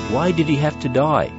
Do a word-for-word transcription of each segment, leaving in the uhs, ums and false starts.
Why did he have to die?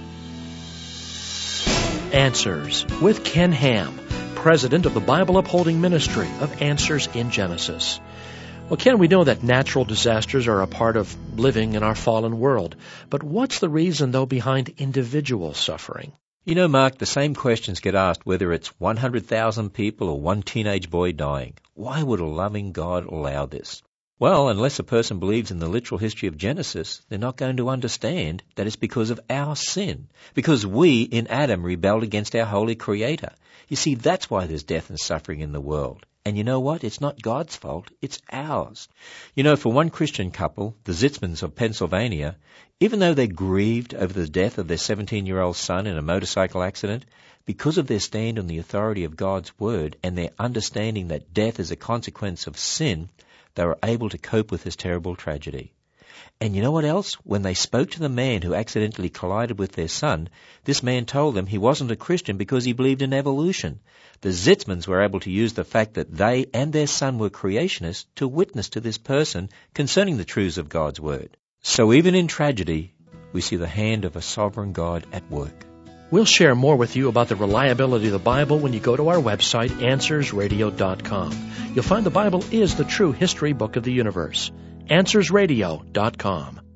Answers with Ken Ham, president of the Bible Upholding Ministry of Answers in Genesis. Well, Ken, we know that natural disasters are a part of living in our fallen world. But what's the reason, though, behind individual suffering? You know, Mark, the same questions get asked whether it's one hundred thousand people or one teenage boy dying. Why would a loving God allow this? Well, unless a person believes in the literal history of Genesis, they're not going to understand that it's because of our sin, because we in Adam rebelled against our holy Creator. You see, that's why there's death and suffering in the world. And you know what? It's not God's fault, it's ours. You know, for one Christian couple, the Zitzmans of Pennsylvania, even though they grieved over the death of their seventeen-year-old son in a motorcycle accident, because of their stand on the authority of God's Word and their understanding that death is a consequence of sin, they were able to cope with this terrible tragedy. And you know what else? When they spoke to the man who accidentally collided with their son, this man told them he wasn't a Christian because he believed in evolution. The Zitzmans were able to use the fact that they and their son were creationists to witness to this person concerning the truths of God's Word. So even in tragedy, we see the hand of a sovereign God at work. We'll share more with you about the reliability of the Bible when you go to our website, answers radio dot com. You'll find the Bible is the true history book of the universe. answers radio dot com.